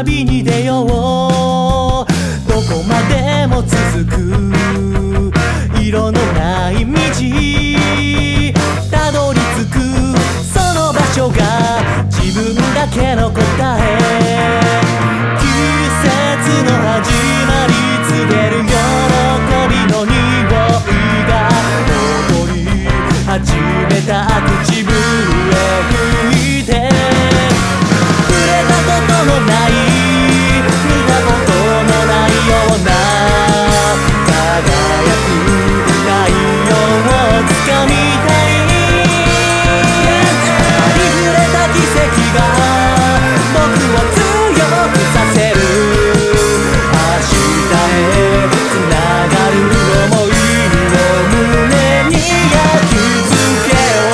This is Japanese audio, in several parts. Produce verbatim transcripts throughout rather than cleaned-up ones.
旅に出よう。どこまでも続く色のない道、たどり着くその場所が自分だけの答え。季節の始まり告げる喜びの匂いが踊り始めた口笛吹いて、触れたことのない見たことのないような輝く太陽をつかみたい。ありふれた奇跡が僕を強くさせる。明日へつながる想いを胸に焼き付けよ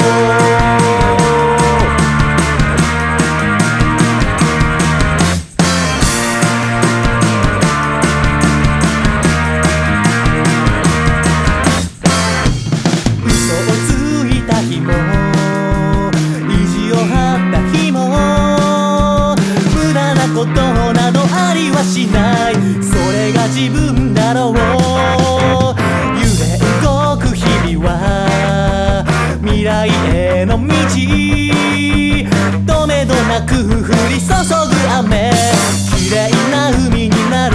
う。嘘をついた日も意地を張った日も無駄なことなどありはしない。それが自分だろう。揺れ動く日々は未来への道。止めどなく降り注ぐ雨、綺麗な海になる。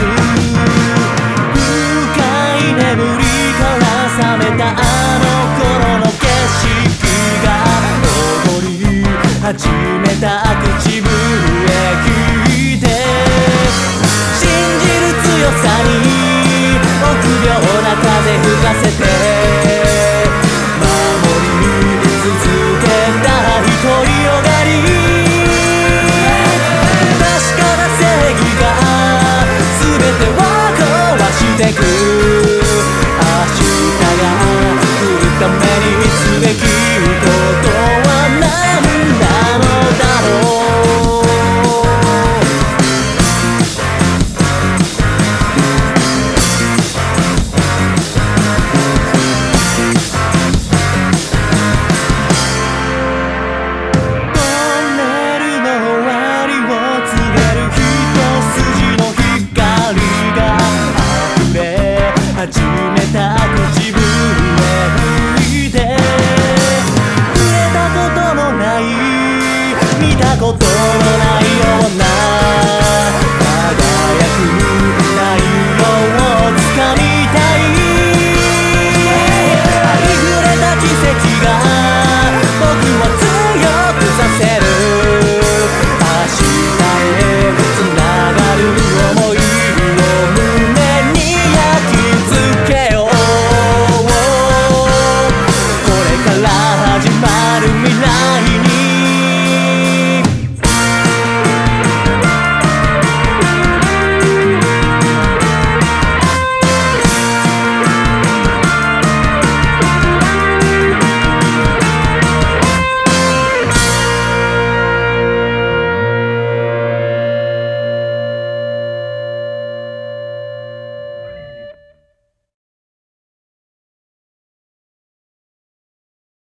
深い眠りから覚めたあの頃の景色が踊り始めた